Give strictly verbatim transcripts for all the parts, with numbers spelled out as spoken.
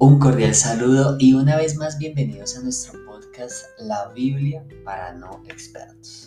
Un cordial saludo y una vez más bienvenidos a nuestro podcast La Biblia para no expertos.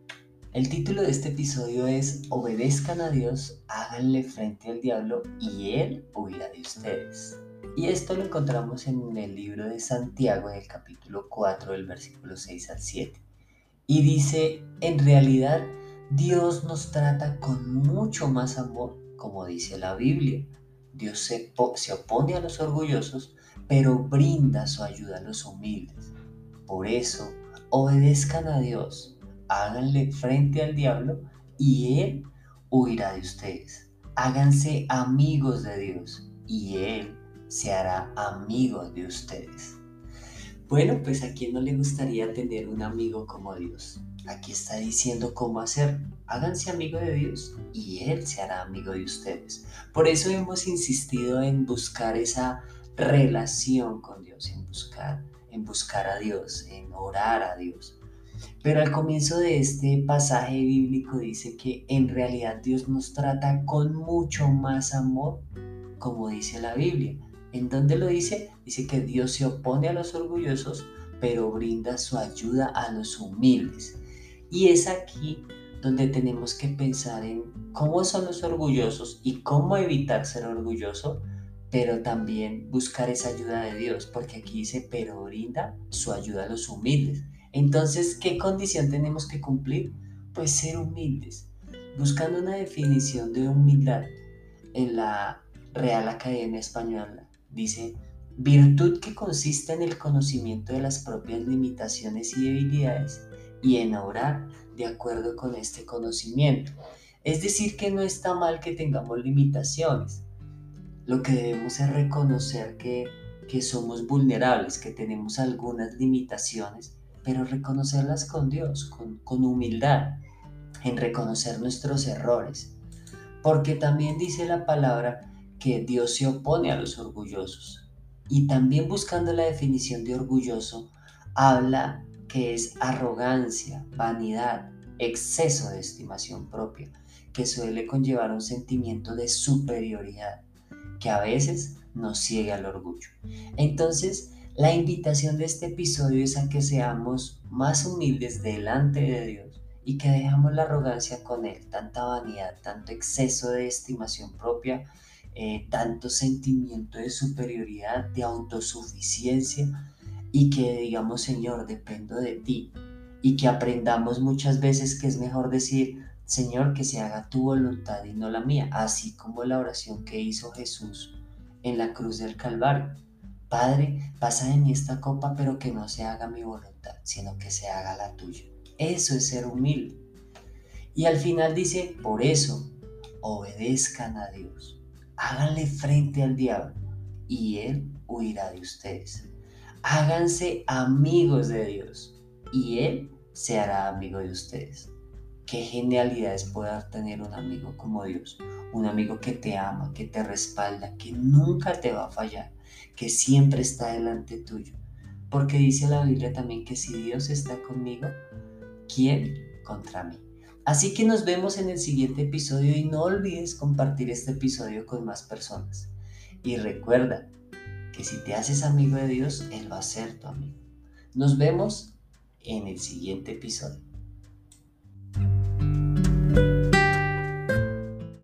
El título de este episodio es Obedezcan a Dios, háganle frente al diablo y Él huirá de ustedes. Y esto lo encontramos en el libro de Santiago en el capítulo cuatro del versículo seis al siete. Y dice, en realidad Dios nos trata con mucho más amor, como dice la Biblia. Dios se, po- se opone a los orgullosos, pero brinda su ayuda a los humildes. Por eso, obedezcan a Dios, háganle frente al diablo y Él huirá de ustedes. Háganse amigos de Dios y Él se hará amigo de ustedes. Bueno, pues a quién no le gustaría tener un amigo como Dios. Aquí está diciendo cómo hacerlo. Háganse amigo de Dios y Él se hará amigo de ustedes. Por eso hemos insistido en buscar esa relación con Dios, en buscar, en buscar a Dios, en orar a Dios. Pero al comienzo de este pasaje bíblico dice que en realidad Dios nos trata con mucho más amor, como dice la Biblia. ¿En dónde lo dice? Dice que Dios se opone a los orgullosos, pero brinda su ayuda a los humildes. Y es aquí donde tenemos que pensar en cómo son los orgullosos y cómo evitar ser orgulloso, pero también buscar esa ayuda de Dios, porque aquí dice, pero brinda su ayuda a los humildes. Entonces, ¿qué condición tenemos que cumplir? Pues ser humildes. Buscando una definición de humildad en la Real Academia Española, dice, virtud que consiste en el conocimiento de las propias limitaciones y debilidades y en obrar de acuerdo con este conocimiento. Es decir, que no está mal que tengamos limitaciones. Lo que debemos es reconocer que, que somos vulnerables, que tenemos algunas limitaciones, pero reconocerlas con Dios, con, con humildad, en reconocer nuestros errores. Porque también dice la palabra que Dios se opone a los orgullosos. Y también buscando la definición de orgulloso, habla que es arrogancia, vanidad, exceso de estimación propia, que suele conllevar un sentimiento de superioridad, que a veces nos ciega al orgullo. Entonces, la invitación de este episodio es a que seamos más humildes delante de Dios y que dejamos la arrogancia con Él, tanta vanidad, tanto exceso de estimación propia, eh, tanto sentimiento de superioridad, de autosuficiencia y que digamos, Señor, dependo de ti y que aprendamos muchas veces que es mejor decir, Señor, que se haga tu voluntad y no la mía, así como la oración que hizo Jesús en la cruz del Calvario. Padre, pasa de mí esta copa, pero que no se haga mi voluntad, sino que se haga la tuya. Eso es ser humilde. Y al final dice, por eso, obedezcan a Dios. Háganle frente al diablo y él huirá de ustedes. Háganse amigos de Dios y Él se hará amigo de ustedes. Qué genialidad es poder tener un amigo como Dios, un amigo que te ama, que te respalda, que nunca te va a fallar, que siempre está delante tuyo. Porque dice la Biblia también que si Dios está conmigo, ¿quién contra mí? Así que nos vemos en el siguiente episodio y no olvides compartir este episodio con más personas. Y recuerda, que si te haces amigo de Dios, Él va a ser tu amigo. Nos vemos en el siguiente episodio.